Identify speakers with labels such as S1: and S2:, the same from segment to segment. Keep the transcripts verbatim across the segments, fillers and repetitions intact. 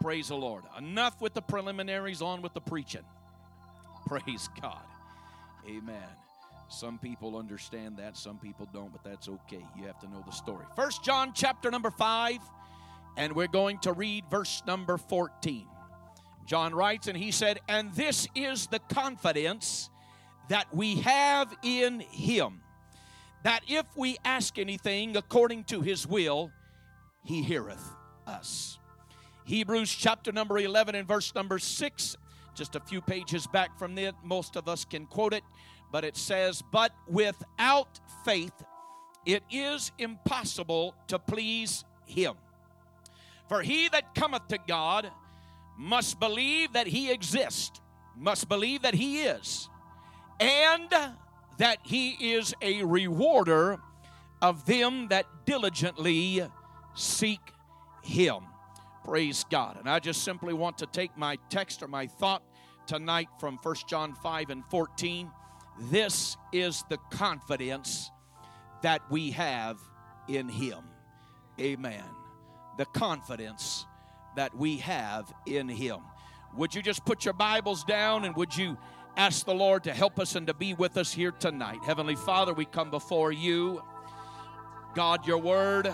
S1: Praise the Lord. Enough with the preliminaries, on with the preaching. Praise God. Amen. Some people understand that, some people don't, but that's okay. You have to know the story. First John chapter number five, and we're going to read verse number fourteen. John writes, and he said, "And this is the confidence that we have in him, that if we ask anything according to his will, he heareth us." Hebrews chapter number eleven and verse number six, just a few pages back from it, most of us can quote it, but it says, "But without faith it is impossible to please him. For he that cometh to God must believe that he exists," must believe that he is, "and that he is a rewarder of them that diligently seek him." Praise God. And I just simply want to take my text or my thought tonight from First John five and fourteen. This is the confidence that we have in him. Amen. The confidence that we have in him. Would you just put your Bibles down and would you ask the Lord to help us and to be with us here tonight? Heavenly Father, we come before you. God, your word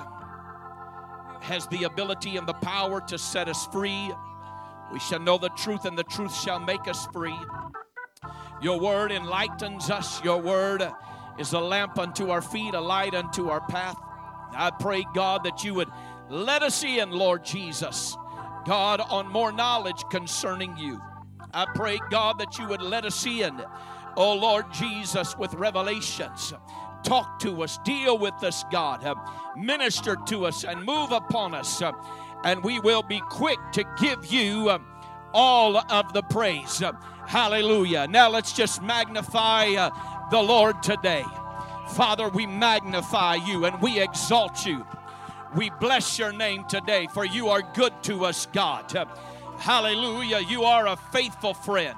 S1: has the ability and the power to set us free. We shall know the truth, and the truth shall make us free. Your word enlightens us. Your word is a lamp unto our feet, a light unto our path. I pray, God, that you would let us in, Lord Jesus, God, on more knowledge concerning you. I pray, God, that you would let us in, oh Lord Jesus, with revelations. Talk to us, deal with us, God. Uh, minister to us and move upon us. Uh, and we will be quick to give you uh, all of the praise. Uh, hallelujah. Now let's just magnify uh, the Lord today. Father, we magnify you and we exalt you. We bless your name today, for you are good to us, God. Uh, hallelujah. You are a faithful friend.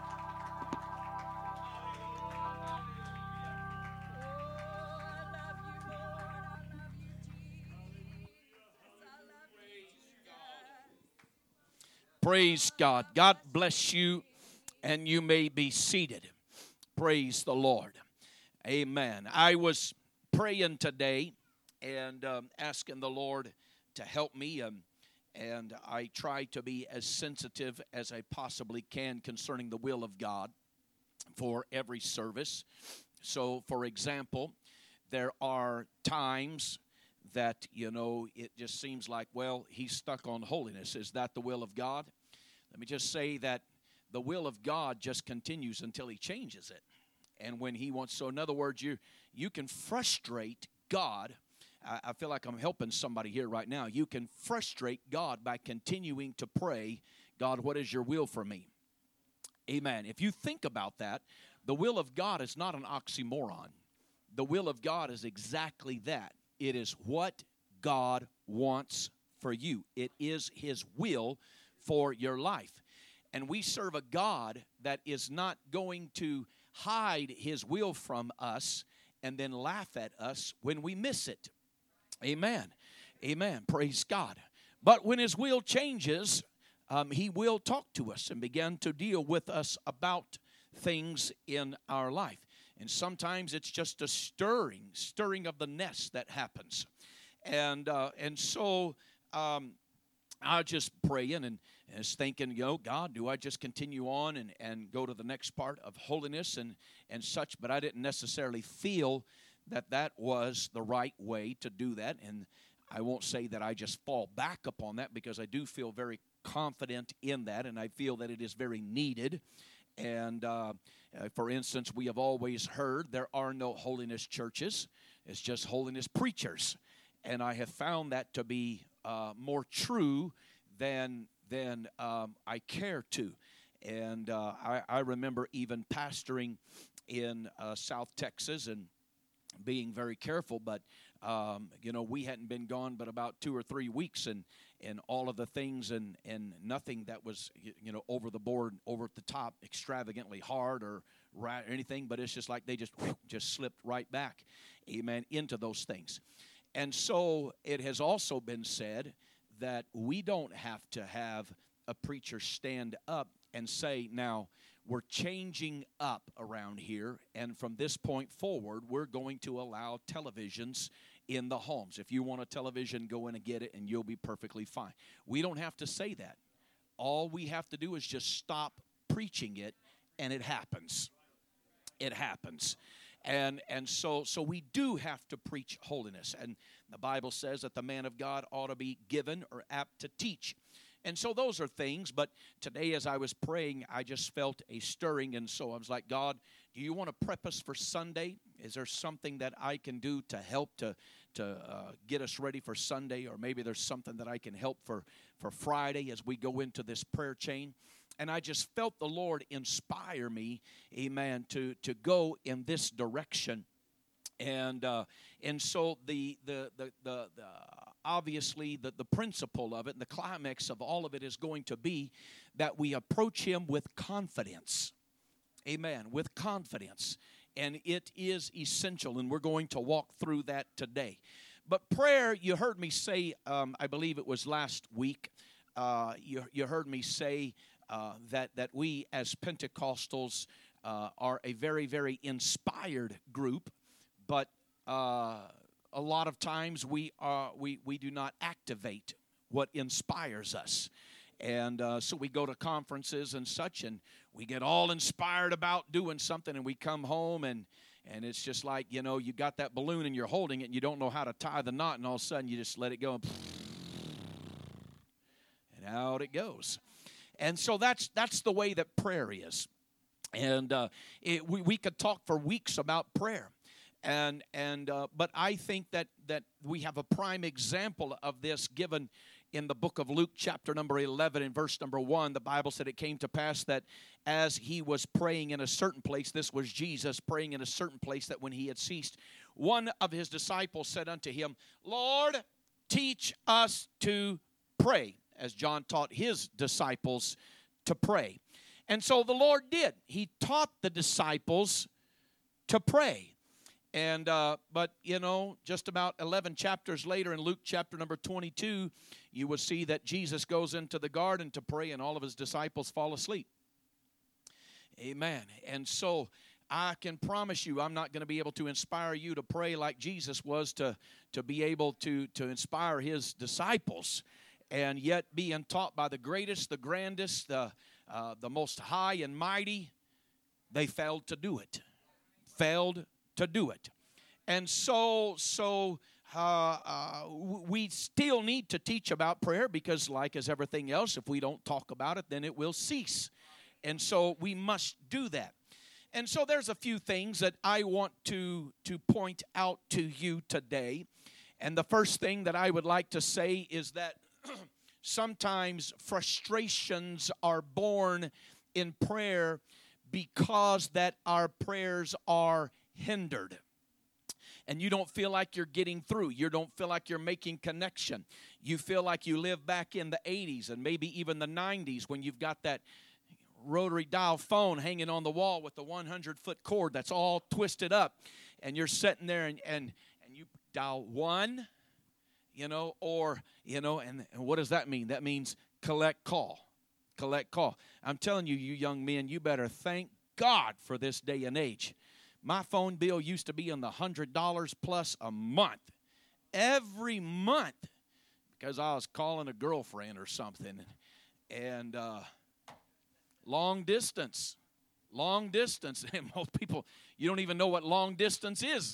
S1: Praise God. God bless you, and you may be seated. Praise the Lord. Amen. I was praying today and um, asking the Lord to help me, um, and I try to be as sensitive as I possibly can concerning the will of God for every service. So, for example, there are times that, you know, it just seems like, well, he's stuck on holiness. Is that the will of God? Let me just say that the will of God just continues until he changes it. And when he wants, so in other words, you you can frustrate God. I, I feel like I'm helping somebody here right now. You can frustrate God by continuing to pray, "God, what is your will for me?" Amen. If you think about that, the will of God is not an oxymoron. The will of God is exactly that. It is what God wants for you. It is his will for your life. And we serve a God that is not going to hide his will from us and then laugh at us when we miss it. Amen. Amen. Praise God. But when his will changes, um, he will talk to us and begin to deal with us about things in our life. And sometimes it's just a stirring, stirring of the nest that happens. And uh, and so um, I was just praying and, and was thinking, you know, God, do I just continue on and, and go to the next part of holiness and, and such? But I didn't necessarily feel that that was the right way to do that. And I won't say that I just fall back upon that, because I do feel very confident in that, and I feel that it is very needed. And uh, uh, for instance, we have always heard there are no holiness churches. It's just holiness preachers. And I have found that to be uh, more true than than um, I care to. And uh, I, I remember even pastoring in uh, South Texas and being very careful, but um, you know, we hadn't been gone but about two or three weeks, and and all of the things and and nothing that was, you know, over the board, over the top, extravagantly hard or right or anything, but it's just like they just whew, just slipped right back, amen, into those things. And so it has also been said that we don't have to have a preacher stand up and say, now, we're changing up around here, and from this point forward, we're going to allow televisions in the homes. If you want a television, go in and get it, and you'll be perfectly fine. We don't have to say that. All we have to do is just stop preaching it, and it happens. It happens. And and so so we do have to preach holiness. And the Bible says that the man of God ought to be given or apt to teach. And so those are things, but today as I was praying, I just felt a stirring, and so I was like, God, do you want to prep us for Sunday? Is there something that I can do to help to to uh, get us ready for Sunday? Or maybe there's something that I can help for, for Friday as we go into this prayer chain. And I just felt the Lord inspire me, amen, to, to go in this direction. And uh, and so the the the the, the obviously the, the principle of it and the climax of all of it is going to be that we approach Him with confidence. Amen. With confidence. And it is essential, and we're going to walk through that today. But prayer, you heard me say, um, I believe it was last week, uh, you, you heard me say uh, that, that we as Pentecostals uh, are a very, very inspired group, but uh, a lot of times we are we we do not activate what inspires us. And uh, so we go to conferences and such, and we get all inspired about doing something, and we come home, and and it's just like, you know, you got that balloon and you're holding it, and you don't know how to tie the knot, and all of a sudden you just let it go, and, and out it goes. And so that's that's the way that prayer is. And uh, it, we, we could talk for weeks about prayer. And and uh, but I think that, that we have a prime example of this given in the book of Luke, chapter number eleven, and verse number one. The Bible said it came to pass that as he was praying in a certain place, this was Jesus praying in a certain place, that when he had ceased, one of his disciples said unto him, Lord, teach us to pray, as John taught his disciples to pray. And so the Lord did. He taught the disciples to pray. And uh, but, you know, just about eleven chapters later in Luke chapter number twenty-two, you will see that Jesus goes into the garden to pray, and all of his disciples fall asleep. Amen. And so I can promise you I'm not going to be able to inspire you to pray like Jesus was to, to be able to, to inspire his disciples, and yet being taught by the greatest, the grandest, the, uh, the most high and mighty, they failed to do it. Failed to do it. And so so uh, uh, we still need to teach about prayer, because like as everything else, if we don't talk about it, then it will cease. And so we must do that. And so there's a few things that I want to to point out to you today. And the first thing that I would like to say is that sometimes frustrations are born in prayer because that our prayers are hindered, and you don't feel like you're getting through. You don't feel like you're making connection. You feel like you live back in the eighties and maybe even the nineties, when you've got that rotary dial phone hanging on the wall with the one hundred foot cord that's all twisted up, and you're sitting there and and, and you dial one, you know, or, you know, and, and what does that mean? That means collect call. Collect call. I'm telling you, you young men, you better thank God for this day and age. My phone bill used to be in the one hundred dollars plus a month. Every month. Because I was calling a girlfriend or something. And uh, long distance. Long distance. And most people, you don't even know what long distance is.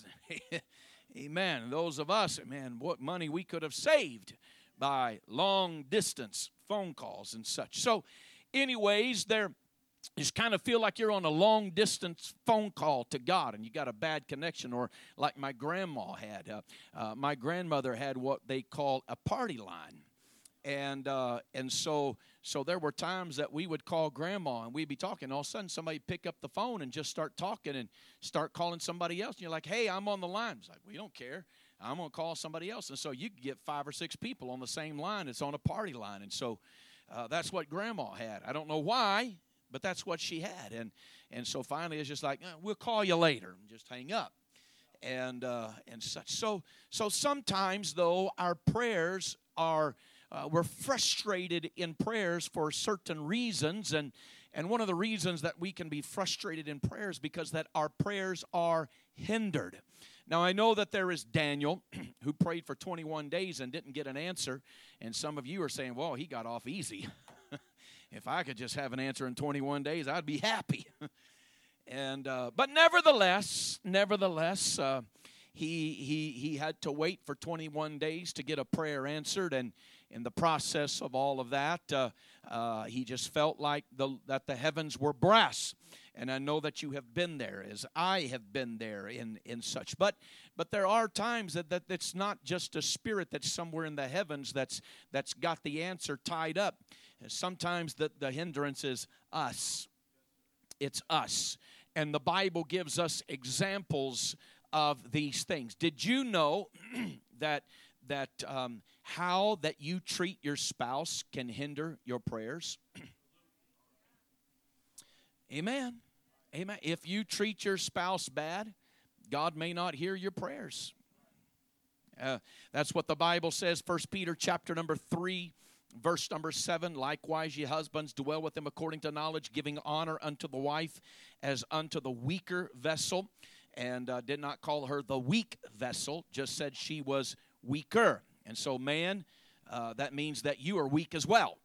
S1: Amen. And those of us, man, what money we could have saved by long distance phone calls and such. So anyways, there you just kind of feel like you're on a long distance phone call to God, and you got a bad connection. Or like my grandma had, uh, uh, my grandmother had what they call a party line, and uh, and so so there were times that we would call grandma and we'd be talking. All of a sudden, somebody pick up the phone and just start talking and start calling somebody else. And you're like, "Hey, I'm on the line." It's like, we don't care. I'm going to call somebody else. And so you can get five or six people on the same line. It's on a party line. And so uh, that's what grandma had. I don't know why, but that's what she had. And and so finally it's just like, eh, we'll call you later. And just hang up and uh, and such. So so sometimes, though, our prayers are uh, we're frustrated in prayers for certain reasons, and and one of the reasons that we can be frustrated in prayers because that our prayers are hindered. Now, I know that there is Daniel who prayed for twenty-one days and didn't get an answer, and some of you are saying, well, he got off easy. If I could just have an answer in twenty-one days, I'd be happy. and uh, But nevertheless, nevertheless, uh, he, he, he had to wait for twenty-one days to get a prayer answered, and in the process of all of that, uh, uh, he just felt like the, that the heavens were brass. And I know that you have been there, as I have been there in, in such. But but there are times that, that it's not just a spirit that's somewhere in the heavens that's that's got the answer tied up. Sometimes the, the hindrance is us. It's us. And the Bible gives us examples of these things. Did you know that that um, how that you treat your spouse can hinder your prayers? Amen. Amen. If you treat your spouse bad, God may not hear your prayers. Uh, that's what the Bible says, First Peter chapter number three, verse number seven. Likewise, ye husbands, dwell with them according to knowledge, giving honor unto the wife as unto the weaker vessel. And uh, did not call her the weak vessel, just said she was weaker. And so, man, uh, that means that you are weak as well.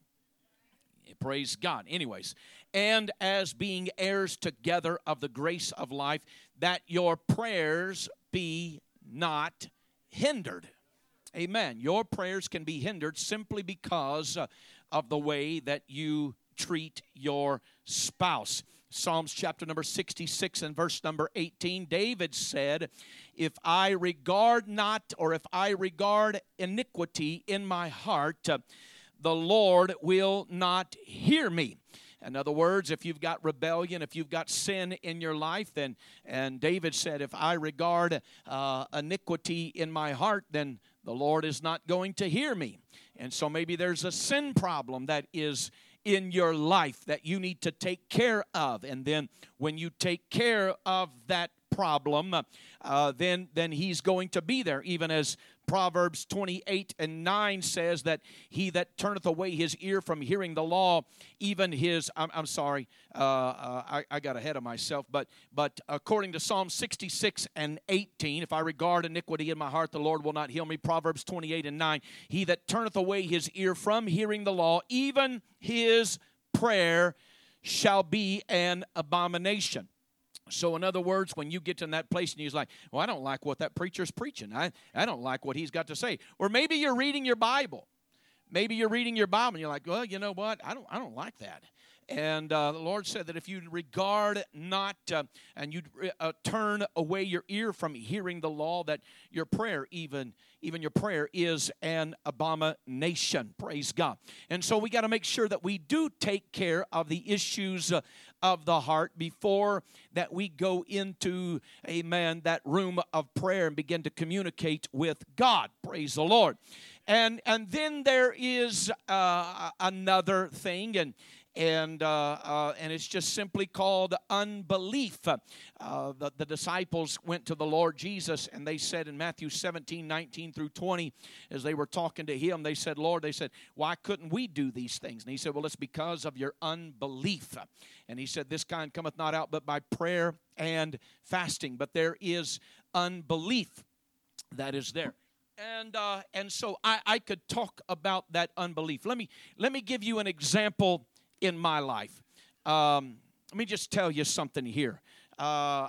S1: Praise God. Anyways, and as being heirs together of the grace of life, that your prayers be not hindered. Amen. Your prayers can be hindered simply because uh, of the way that you treat your spouse. Psalms chapter number sixty-six and verse number eighteen, David said, if I regard not, or if I regard iniquity in my heart, uh, the Lord will not hear me. In other words, if you've got rebellion, if you've got sin in your life, then, and David said, if I regard uh, iniquity in my heart, then the Lord is not going to hear me. And so maybe there's a sin problem that is in your life that you need to take care of. And then when you take care of that problem, uh, then, then he's going to be there, even as Proverbs twenty-eight and nine says that he that turneth away his ear from hearing the law, even his, I'm, I'm sorry, uh, uh, I, I got ahead of myself, but but according to Psalm sixty-six and eighteen, if I regard iniquity in my heart, the Lord will not heal me. Proverbs twenty-eight and nine, he that turneth away his ear from hearing the law, even his prayer shall be an abomination. So in other words, when you get to that place and you're like, well, I don't like what that preacher's preaching. I, I don't like what he's got to say. Or maybe you're reading your Bible. Maybe you're reading your Bible and you're like, well, you know what? I don't I don't like that. And uh, the Lord said that if you regard not uh, and you uh, turn away your ear from hearing the law, that your prayer, even even your prayer, is an abomination. Praise God. And so we got to make sure that we do take care of the issues uh, of the heart before that we go into, amen, that room of prayer and begin to communicate with God. Praise the Lord. And and then there is uh, another thing, and and uh, uh, and it's just simply called unbelief. Uh, the, the disciples went to the Lord Jesus, and they said in Matthew seventeen, nineteen through twenty, as they were talking to him, they said, Lord, they said, why couldn't we do these things? And he said, well, it's because of your unbelief. And he said, this kind cometh not out but by prayer and fasting. But there is unbelief that is there. And uh, and so I, I could talk about that unbelief. Let me let me give you an example in my life. Um, let me just tell you something here. Uh,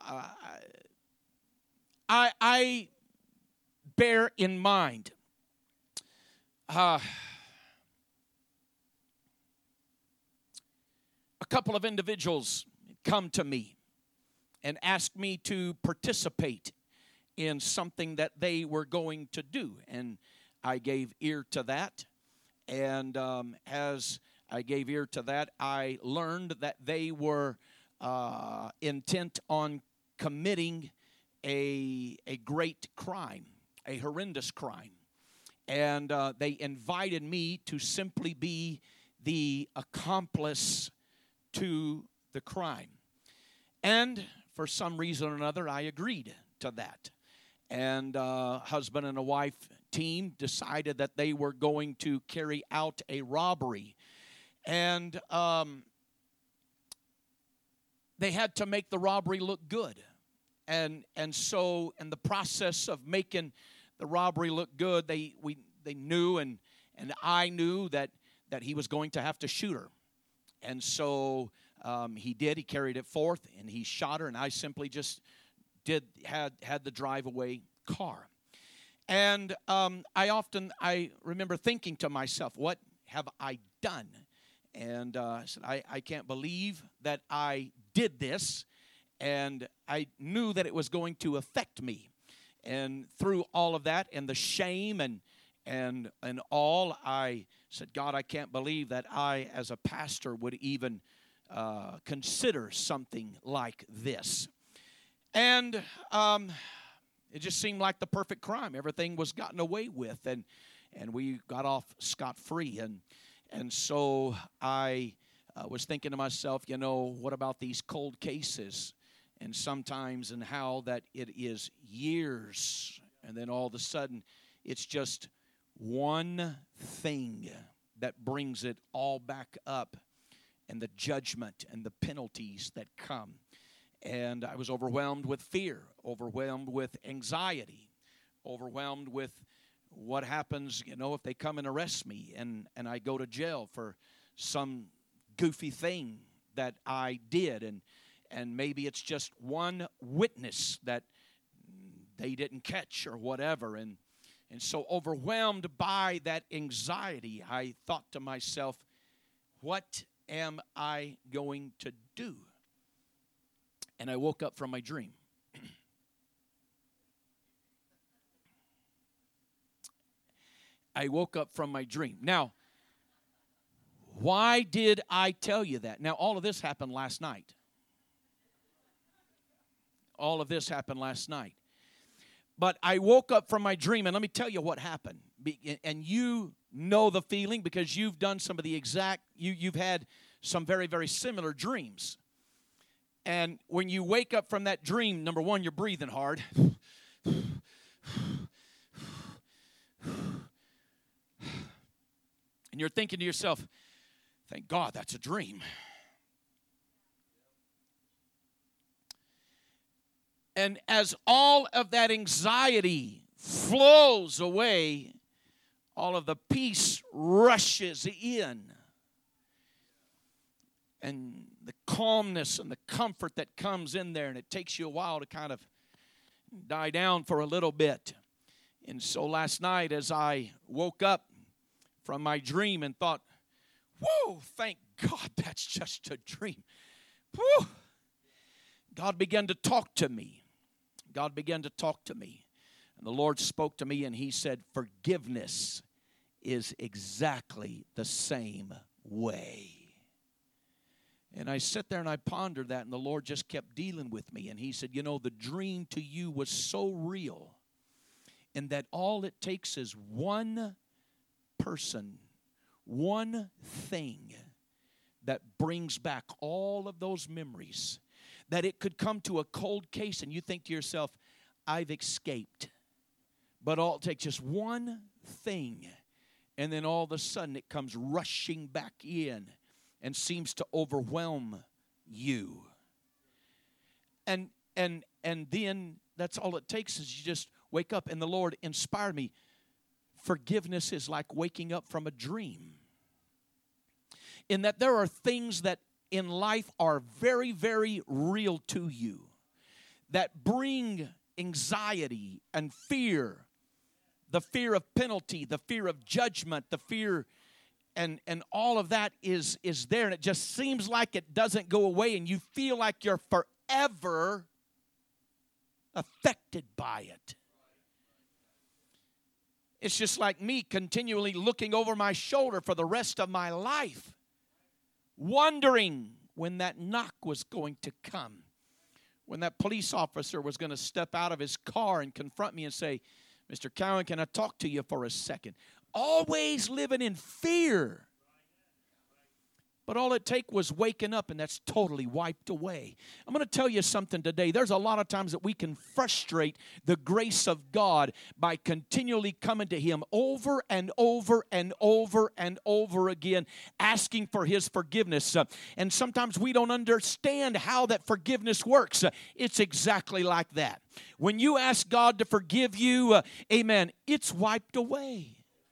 S1: I I bear in mind uh, a couple of individuals come to me and ask me to participate in something that they were going to do. And I gave ear to that. And um, as I gave ear to that, I learned that they were uh, intent on committing a, a great crime, a horrendous crime. And uh, they invited me to simply be the accomplice to the crime. And for some reason or another, I agreed to that. And uh, husband and a wife team decided that they were going to carry out a robbery. And um, they had to make the robbery look good. And and so in the process of making the robbery look good, they we they knew and and I knew that that he was going to have to shoot her. And so um, he did. He carried it forth and he shot her. And I simply just did had had the drive away car. And um, I often I remember thinking to myself, what have I done? And uh, I said, I, I can't believe that I did this. And I knew that it was going to affect me. And through all of that and the shame and and and all, I said, God, I can't believe that I, as a pastor, would even uh, consider something like this. And um, it just seemed like the perfect crime. Everything was gotten away with, and and we got off scot-free. And and so I uh, was thinking to myself, you know, what about these cold cases? And sometimes and how that it is years, and then all of a sudden it's just one thing that brings it all back up, and the judgment and the penalties that come. And I was overwhelmed with fear, overwhelmed with anxiety, overwhelmed with what happens, you know, if they come and arrest me and, and I go to jail for some goofy thing that I did. And And maybe it's just one witness that they didn't catch or whatever. And, and so overwhelmed by that anxiety, I thought to myself, what am I going to do? And I woke up from my dream. I woke up from my dream. Now, why did I tell you that? Now, all of this happened last night. All of this happened last night. But I woke up from my dream, and let me tell you what happened. And you know the feeling because you've done some of the exact, you, you've had some very, very similar dreams. And when you wake up from that dream, number one, you're breathing hard. And you're thinking to yourself, thank God that's a dream. And as all of that anxiety flows away, all of the peace rushes in. And the calmness and the comfort that comes in there, and it takes you a while to kind of die down for a little bit. And so last night as I woke up from my dream and thought, whoa, thank God that's just a dream. Whew. God began to talk to me. God began to talk to me. And the Lord spoke to me and he said, forgiveness is exactly the same way. And I sat there and I pondered that, and the Lord just kept dealing with me. And he said, you know, the dream to you was so real, and that all it takes is one person, one thing that brings back all of those memories. That it could come to a cold case and you think to yourself, I've escaped. But all it takes just one thing, and then all of a sudden it comes rushing back in and seems to overwhelm you. And and and then that's all it takes is you just wake up, and the Lord inspired me. Forgiveness is like waking up from a dream. In that there are things that in life are very, very real to you that bring anxiety and fear, the fear of penalty, the fear of judgment, the fear, and, and all of that is, is there, and it just seems like it doesn't go away, and you feel like you're forever affected by it. It's just like me continually looking over my shoulder for the rest of my life, wondering when that knock was going to come, when that police officer was going to step out of his car and confront me and say, Mister Cowan, can I talk to you for a second? Always living in fear. But all it take was waking up, and that's totally wiped away. I'm going to tell you something today. There's a lot of times that we can frustrate the grace of God by continually coming to Him over and over and over and over again, asking for His forgiveness. Uh, and sometimes we don't understand how that forgiveness works. Uh, it's exactly like that. When you ask God to forgive you, uh, amen, it's wiped away.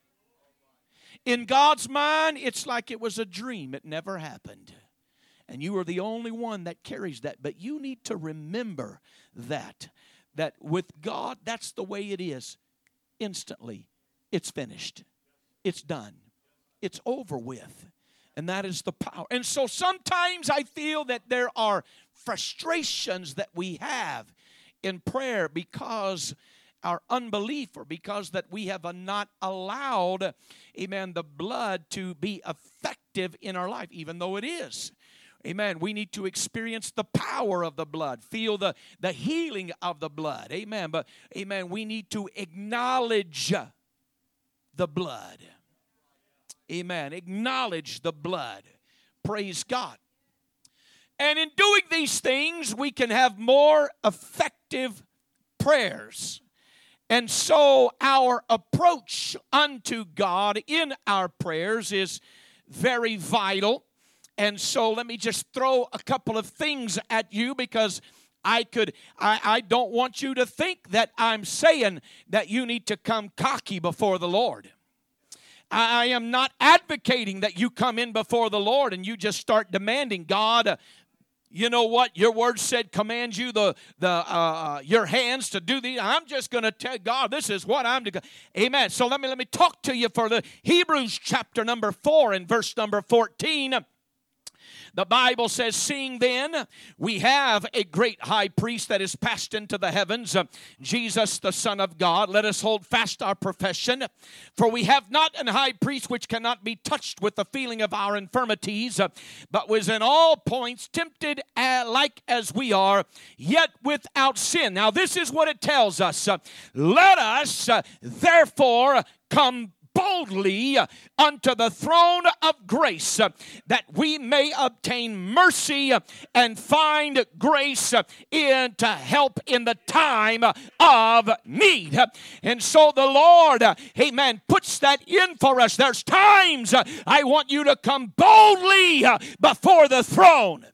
S1: In God's mind, it's like it was a dream. It never happened. And you are the only one that carries that. But you need to remember that. That with God, that's the way it is. Instantly, it's finished. It's done. It's over with. And that is the power. And so sometimes I feel that there are frustrations that we have in prayer because our unbelief, or because that we have not allowed, amen, the blood to be effective in our life, even though it is. Amen. We need to experience the power of the blood, feel the, the healing of the blood. Amen. But, amen, we need to acknowledge the blood. Amen. Acknowledge the blood. Praise God. And in doing these things, we can have more effective prayers. And so our approach unto God in our prayers is very vital. And so let me just throw a couple of things at you, because I could, I, I don't want you to think that I'm saying that you need to come cocky before the Lord. I, I am not advocating that you come in before the Lord and you just start demanding, God, uh, you know what? Your word said, command you the the uh, your hands to do these. I'm just going to tell God, this is what I'm doing. Amen. So let me let me talk to you for the Hebrews chapter number four and verse number fourteen. The Bible says, seeing then we have a great high priest that is passed into the heavens, uh, Jesus the Son of God, let us hold fast our profession. For we have not an high priest which cannot be touched with the feeling of our infirmities, uh, but was in all points tempted uh, like as we are, yet without sin. Now this is what it tells us. Uh, let us uh, therefore come boldly unto the throne of grace, uh, that we may obtain mercy uh, and find grace uh, in to help in the time uh, of need. Uh, and so the Lord, uh, amen, puts that in for us. There's times uh, I want you to come boldly uh, before the throne.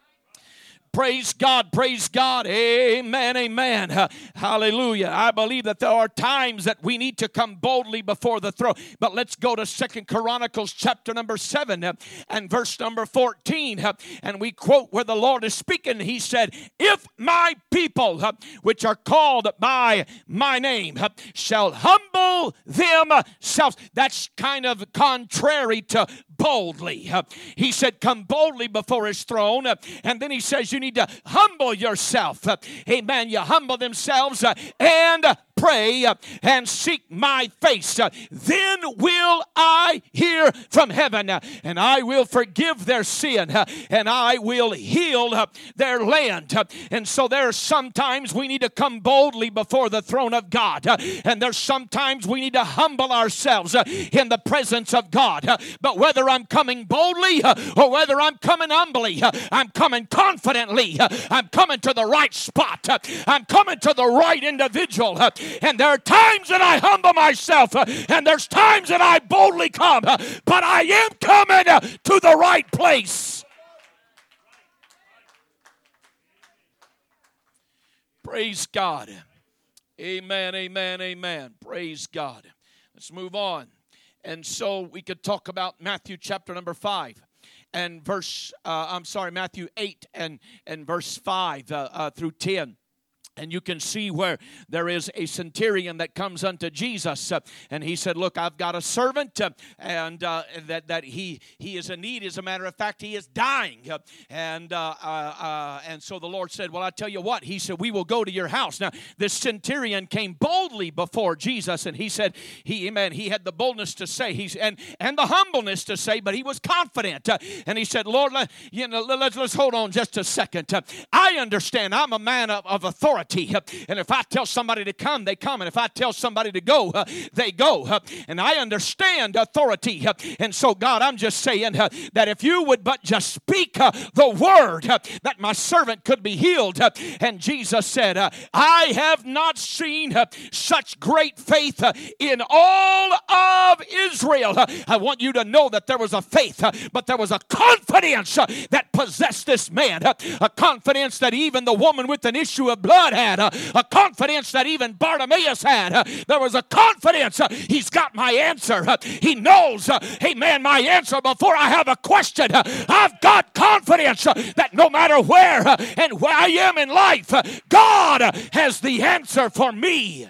S1: Praise God, praise God, amen, amen, uh, hallelujah. I believe that there are times that we need to come boldly before the throne. But let's go to Second Chronicles chapter number seven uh, and verse number fourteen. Uh, and we quote where the Lord is speaking. He said, if my people, uh, which are called by my name, uh, shall humble themselves. That's kind of contrary to boldly. Uh, he said, come boldly before his throne. Uh, and then he says, you need to humble yourself. Uh, amen. You humble themselves uh, and uh, pray uh, and seek my face. Uh, then will I hear from heaven, uh, and I will forgive their sin, uh, and I will heal uh, their land. Uh, and so there's sometimes we need to come boldly before the throne of God. Uh, and there's sometimes we need to humble ourselves uh, in the presence of God. Uh, but whether I'm coming boldly uh, or whether I'm coming humbly, uh, I'm coming confidently. Uh, I'm coming to the right spot. Uh, I'm coming to the right individual. Uh, and there are times that I humble myself, uh, and there's times that I boldly come, uh, but I am coming uh, to the right place. Praise God. Amen, amen, amen. Praise God. Let's move on. And so we could talk about Matthew chapter number five and verse, uh, I'm sorry, Matthew eight and, and verse five uh, uh, through ten. And you can see where there is a centurion that comes unto Jesus, uh, and he said, look, I've got a servant, uh, and uh, that, that he he is in need. As a matter of fact, he is dying. Uh, and uh, uh, uh, and so the Lord said, well, I tell you what. He said, we will go to your house. Now, this centurion came boldly before Jesus, and he said, he, amen, he had the boldness to say, he's and, and the humbleness to say, but he was confident. Uh, and he said, Lord, let, you know, let's, let's hold on just a second. Uh, I understand I'm a man of, of authority. authority. And if I tell somebody to come, they come. And if I tell somebody to go, they go. And I understand authority. And so, God, I'm just saying that if you would but just speak the word, that my servant could be healed. And Jesus said, I have not seen such great faith in all of Israel. I want you to know that there was a faith, but there was a confidence that possessed this man. A confidence that even the woman with an issue of blood had. A confidence that even Bartimaeus had. There was a confidence. He's got my answer. He knows, amen, my answer before I have a question. I've got confidence that no matter where and where I am in life, God has the answer for me.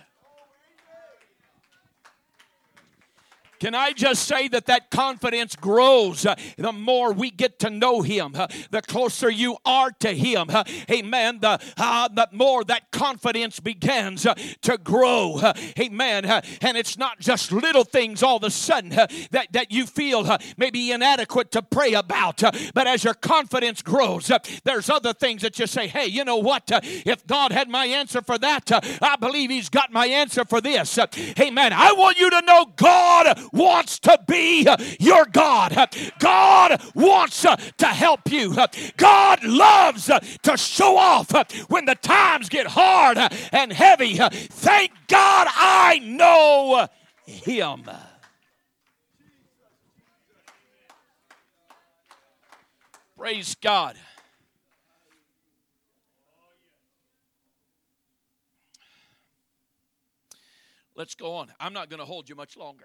S1: Can I just say that that confidence grows uh, the more we get to know Him, uh, the closer you are to Him. Uh, amen. The, uh, the more that confidence begins uh, to grow. Uh, amen. Uh, and it's not just little things all of a sudden uh, that, that you feel uh, maybe inadequate to pray about. Uh, but as your confidence grows, uh, there's other things that you say, hey, you know what? Uh, if God had my answer for that, uh, I believe He's got my answer for this. Uh, amen. I want you to know God wants to be your God. God wants to help you. God loves to show off when the times get hard and heavy. Thank God I know Him. Praise God. Let's go on. I'm not going to hold you much longer.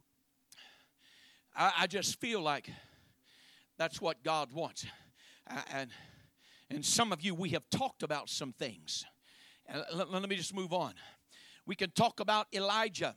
S1: I, I just feel like that's what God wants. Uh, and, and some of you, we have talked about some things. And let, let me just move on. We can talk about Elijah,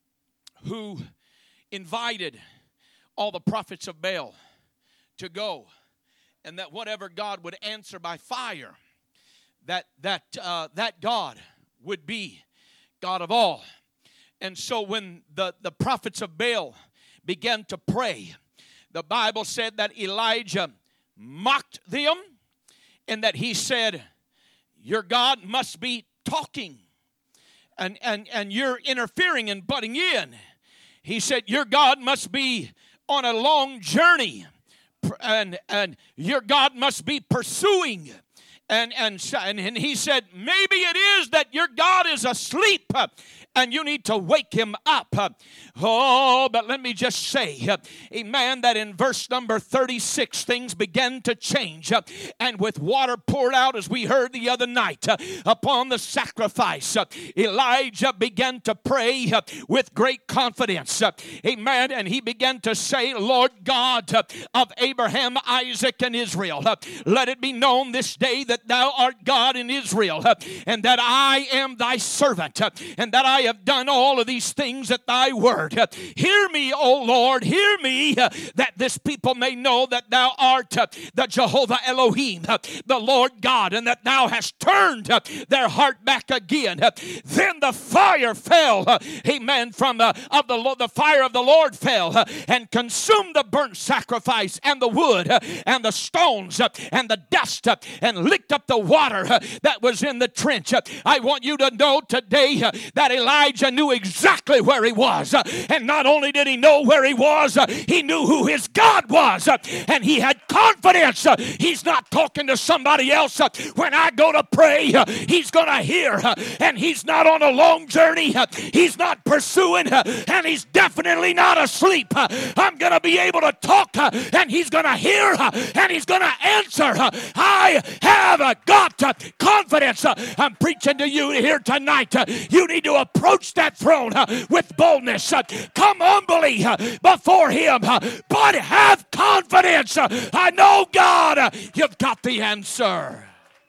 S1: who invited all the prophets of Baal to go, and that whatever God would answer by fire, that that uh, that God would be God of all. And so when the, the prophets of Baal began to pray, the Bible said that Elijah mocked them, and that he said, your God must be talking, and, and, and you're interfering and butting in. He said, your God must be on a long journey, and, and your God must be pursuing. And, and, and he said, maybe it is that your God is asleep, and you need to wake him up. Oh, but let me just say, amen, that in verse number thirty-six, things began to change. And with water poured out, as we heard the other night, upon the sacrifice, Elijah began to pray with great confidence. Amen. And he began to say, Lord God of Abraham, Isaac, and Israel, let it be known this day that thou art God in Israel, and that I am thy servant, and that I have done all of these things at thy word. Hear me, O Lord, hear me, that this people may know that thou art the Jehovah Elohim, the Lord God, and that thou hast turned their heart back again. Then the fire fell, amen, from the, of the, the fire of the Lord fell and consumed the burnt sacrifice and the wood and the stones and the dust and licked up the water that was in the trench. I want you to know today that Elijah knew exactly where he was. And not only did he know where he was, he knew who his God was. And he had confidence. He's not talking to somebody else. When I go to pray, he's going to hear. And he's not on a long journey. He's not pursuing. And he's definitely not asleep. I'm going to be able to talk. And he's going to hear. And he's going to answer. I have got confidence. I'm preaching to you here tonight. You need to approach that throne with boldness. Come humbly before him, but have confidence. I know, God, you've got the answer.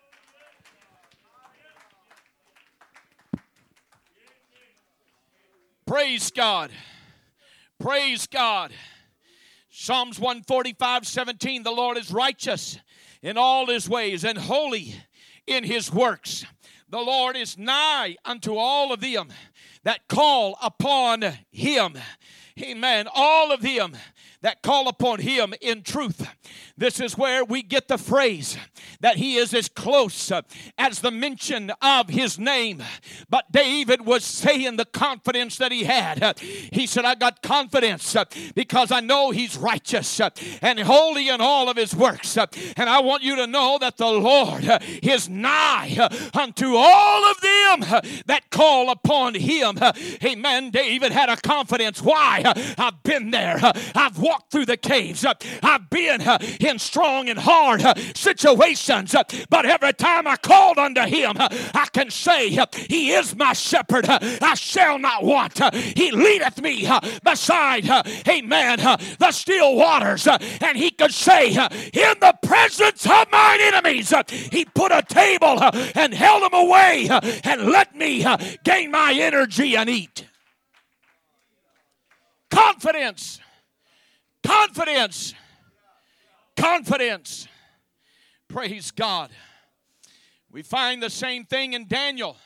S1: Praise God. Praise God. Psalms one forty-five, seventeen, the Lord is righteous in all his ways and holy in his works. The Lord is nigh unto all of them that call upon him. Amen. All of them that call upon him in truth. This is where we get the phrase that he is as close as the mention of his name. But David was saying the confidence that he had. He said, I got confidence because I know he's righteous and holy in all of his works. And I want you to know that the Lord is nigh unto all of them that call upon him. Amen. David had a confidence. Why? I've been there. I've walked through the caves. I've been in strong and hard situations. But every time I called unto him, I can say, he is my shepherd. I shall not want. He leadeth me beside, amen, the still waters. And he could say, in the presence of mine enemies, he put a table and held them away and let me gain my energy and eat. Confidence. Confidence. Confidence. Praise God. We find the same thing in Daniel.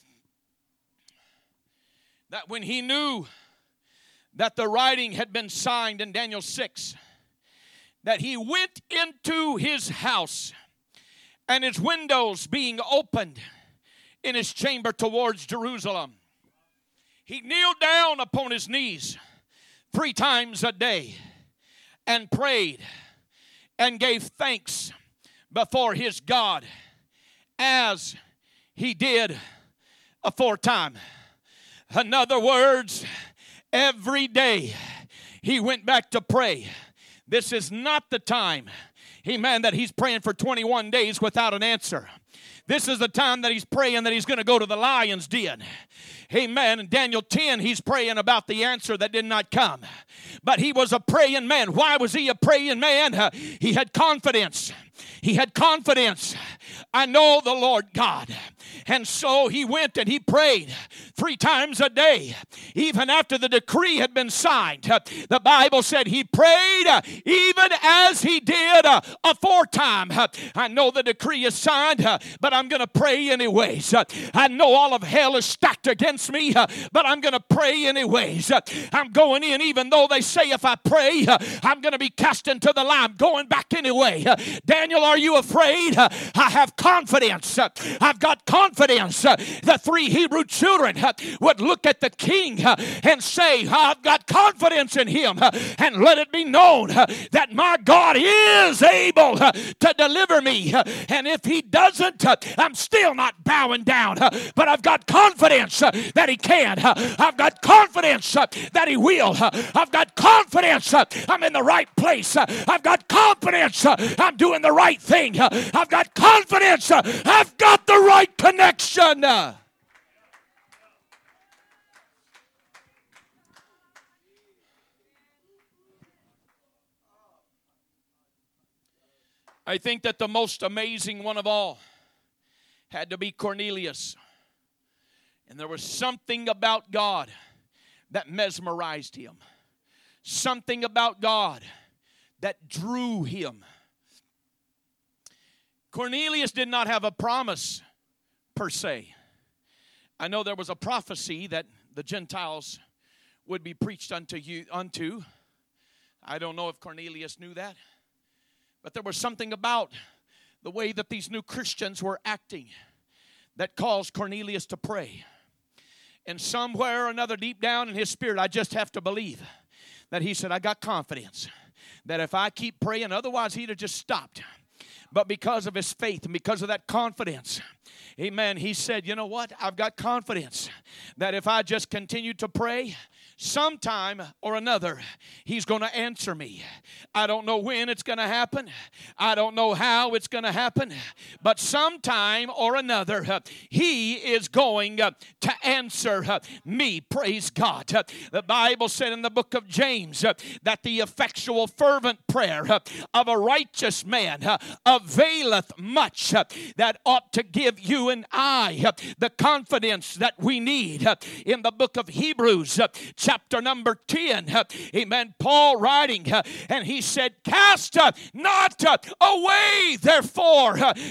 S1: That when he knew that the writing had been signed in Daniel six, that he went into his house, and his windows being opened in his chamber towards Jerusalem, he kneeled down upon his knees three times a day and prayed and gave thanks before his God as he did aforetime. In other words, every day he went back to pray. This is not the time, amen, that he's praying for twenty-one days without an answer. This is the time that he's praying that he's going to go to the lion's den. Amen. In Daniel ten, he's praying about the answer that did not come. But he was a praying man. Why was he a praying man? Uh, he had confidence. He had confidence. I know the Lord God. And so he went and he prayed three times a day. Even after the decree had been signed, uh, the Bible said he prayed uh, even as he did uh, aforetime. Uh, I know the decree is signed, uh, but I'm going to pray anyways. Uh, I know all of hell is stacked against me, uh, but I'm going to pray anyways. Uh, I'm going in even though they say if I pray, uh, I'm going to be cast into the lime. I'm going back anyway. Uh, Daniel, are you afraid? Uh, I have confidence. Uh, I've got confidence. Uh, the three Hebrew children uh, would look at the king uh, and say, I've got confidence in him. Uh, and let it be known uh, that my God is able uh, to deliver me. Uh, and if he doesn't, uh, I'm still not bowing down. Uh, but I've got confidence uh, that he can. Uh, I've got confidence uh, that he will. Uh, I've got confidence uh, I'm in the right place. Uh, I've got confidence uh, I'm doing the right thing. Uh, I've got confidence uh, I've got the right connection. Uh, I think that the most amazing one of all had to be Cornelius. And there was something about God that mesmerized him. Something about God that drew him. Cornelius did not have a promise per se. I know there was a prophecy that the Gentiles would be preached unto you unto. I don't know if Cornelius knew that. But there was something about the way that these new Christians were acting that caused Cornelius to pray. And somewhere or another deep down in his spirit, I just have to believe that he said, I got confidence that if I keep praying, otherwise he'd have just stopped. But because of his faith and because of that confidence, amen, he said, you know what? I've got confidence that if I just continue to pray, sometime or another, he's going to answer me. I don't know when it's going to happen. I don't know how it's going to happen. But sometime or another, uh, he is going uh, to answer uh, me. Praise God. Uh, the Bible said in the book of James uh, that the effectual fervent prayer uh, of a righteous man uh, availeth much. Uh, that ought to give you and I uh, the confidence that we need. Uh, in the book of Hebrews, uh, chapter number ten, uh, amen, Paul writing, uh, and he said, cast uh, not uh, away therefore uh, your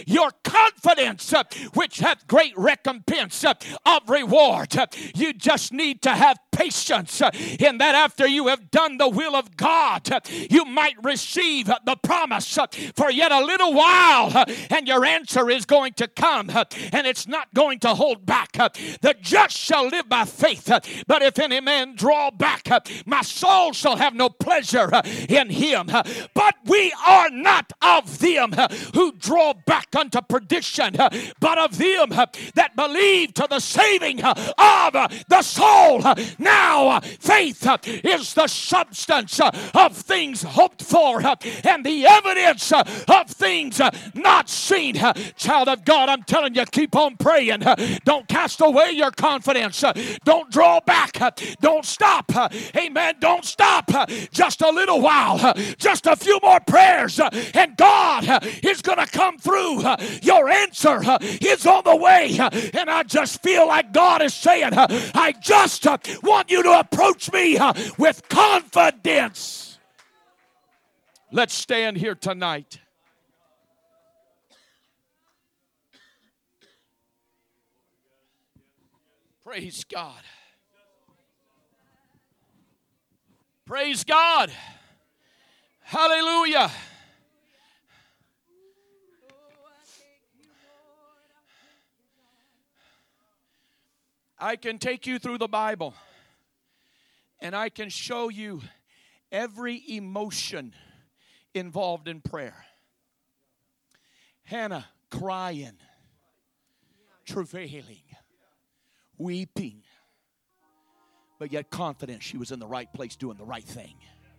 S1: confidence uh, which hath great recompense uh, of reward. Uh, you just need to have patience uh, in that after you have done the will of God, uh, you might receive uh, the promise uh, for yet a little while, uh, and your answer is going to come, uh, and it's not going to hold back. Uh, the just shall live by faith, uh, but if any man draw back, uh, my soul shall have no pleasure uh, in him. Uh, but we are not of them uh, who draw back unto perdition, uh, but of them uh, that believe to the saving uh, of uh, the soul. Uh, now uh, faith uh, is the substance uh, of things hoped for uh, and the evidence uh, of things uh, not seen. Uh, child of God, I'm telling you, keep on praying. Uh, don't cast away your confidence. Uh, don't draw back. Uh, don't stop. Uh, amen. Don't stop. Uh, just a little while. Uh, just a few more prayers. Uh, and God uh, is going to come through. Uh, your answer uh, is on the way. Uh, and I just feel like God is saying, uh, I just uh, want you to approach me uh, with confidence. Let's stand here tonight. Praise God. Praise God. Hallelujah. I can take you through the Bible, and I can show you every emotion involved in prayer. Hannah crying, travailing, weeping, but yet confident she was in the right place doing the right thing.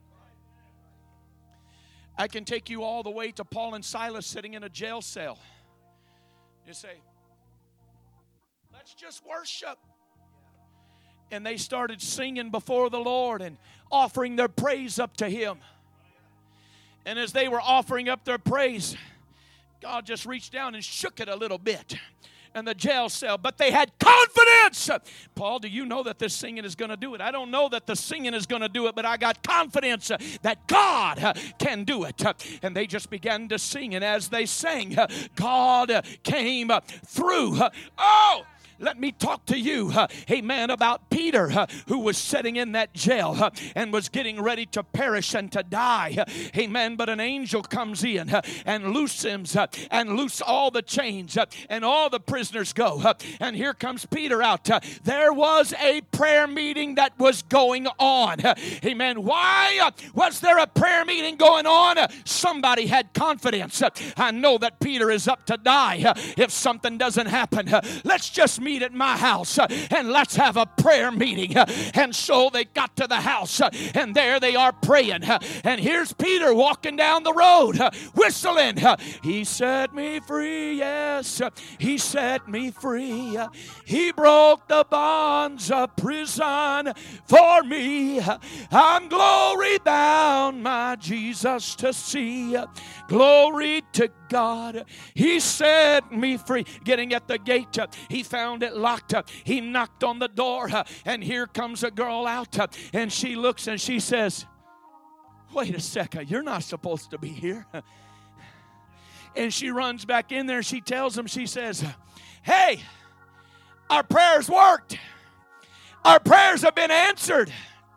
S1: I can take you all the way to Paul and Silas sitting in a jail cell. You say, let's just worship. And they started singing before the Lord and offering their praise up to Him. And as they were offering up their praise, God just reached down and shook it a little bit. And the jail cell, but they had confidence. Paul, do you know that this singing is going to do it? I don't know that the singing is going to do it, but I got confidence that God can do it. And they just began to sing, and as they sang, God came through. Oh! Let me talk to you, uh, amen, about Peter, uh, who was sitting in that jail uh, and was getting ready to perish and to die. Uh, amen. But an angel comes in uh, and loosens uh, and loose all the chains uh, and all the prisoners go. Uh, and here comes Peter out. Uh, there was a prayer meeting that was going on. Uh, amen. Why uh, was there a prayer meeting going on? Uh, somebody had confidence. Uh, I know that Peter is up to die uh, if something doesn't happen. Uh, let's just meet at my house uh, and let's have a prayer meeting. Uh, and so they got to the house uh, and there they are praying. Uh, and here's Peter walking down the road uh, whistling. Uh, he set me free, yes, uh, he set me free. Uh, he broke the bonds of prison for me. Uh, I'm glory bound, my Jesus to see. Uh, glory to God. He set me free. Getting at the gate, uh, he found it locked. Uh, he knocked on the door, uh, and here comes a girl out, uh, and she looks and she says, wait a second, you're not supposed to be here. And she runs back in there. She tells him, she says, hey, our prayers worked. Our prayers have been answered.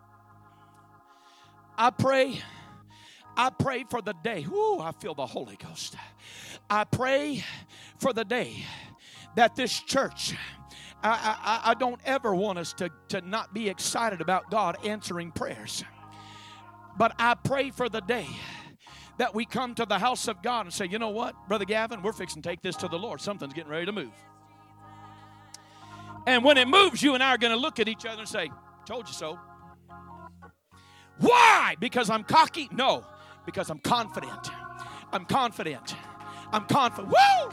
S1: I pray, I pray for the day. Ooh, I feel the Holy Ghost. I pray for the day that this church, I, I, I don't ever want us to, to not be excited about God answering prayers. But I pray for the day that we come to the house of God and say, you know what, Brother Gavin, we're fixing to take this to the Lord. Something's getting ready to move. And when it moves, you and I are going to look at each other and say, told you so. Why? Because I'm cocky? No, because I'm confident. I'm confident. I'm confident. Woo!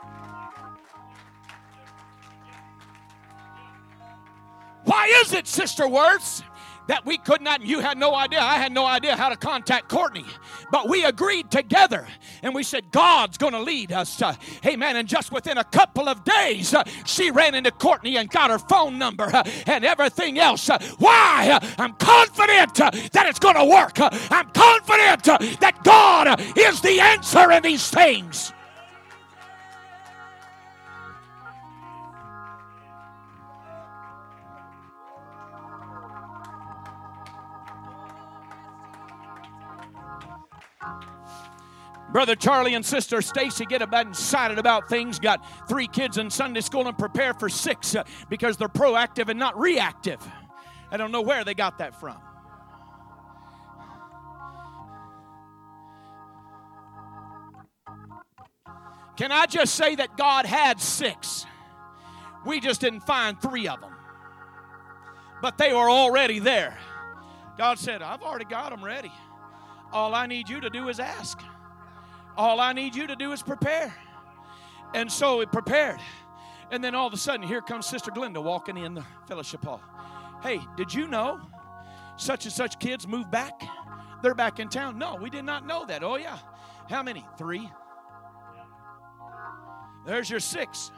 S1: Why is it, Sister Words, that we could not, you had no idea, I had no idea how to contact Courtney, but we agreed together and we said, God's going to lead us. Uh, amen. And just within a couple of days, uh, she ran into Courtney and got her phone number uh, and everything else. Uh, why? Uh, I'm confident uh, that it's going to work. Uh, I'm confident uh, that God uh, is the answer in these things. Brother Charlie and Sister Stacy get about excited about things, got three kids in Sunday school and prepare for six uh, because they're proactive and not reactive. I don't know where they got that from. Can I just say that God had six? We just didn't find three of them. But they were already there. God said, I've already got them ready. All I need you to do is ask. All I need you to do is prepare. And so it prepared. And then all of a sudden, here comes Sister Glenda walking in the fellowship hall. Hey, did you know such and such kids moved back? They're back in town. No, we did not know that. Oh, yeah. How many? Three. There's your six.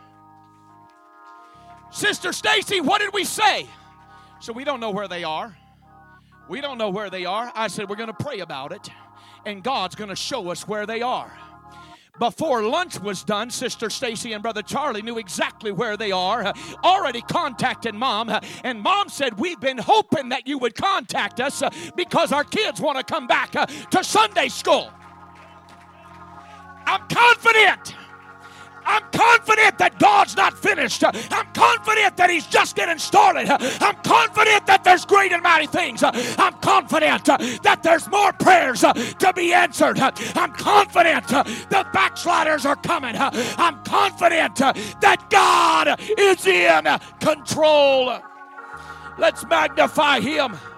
S1: Sister Stacy, what did we say? So we don't know where they are. We don't know where they are. I said we're going to pray about it, and God's going to show us where they are. Before lunch was done, Sister Stacy and Brother Charlie knew exactly where they are, uh, already contacted Mom, uh, and Mom said, we've been hoping that you would contact us uh, because our kids want to come back uh, to Sunday school. I'm confident. I'm confident that God's not finished. I'm confident that He's just getting started. I'm confident that there's great and mighty things. I'm confident that there's more prayers to be answered. I'm confident the backsliders are coming. I'm confident that God is in control. Let's magnify Him.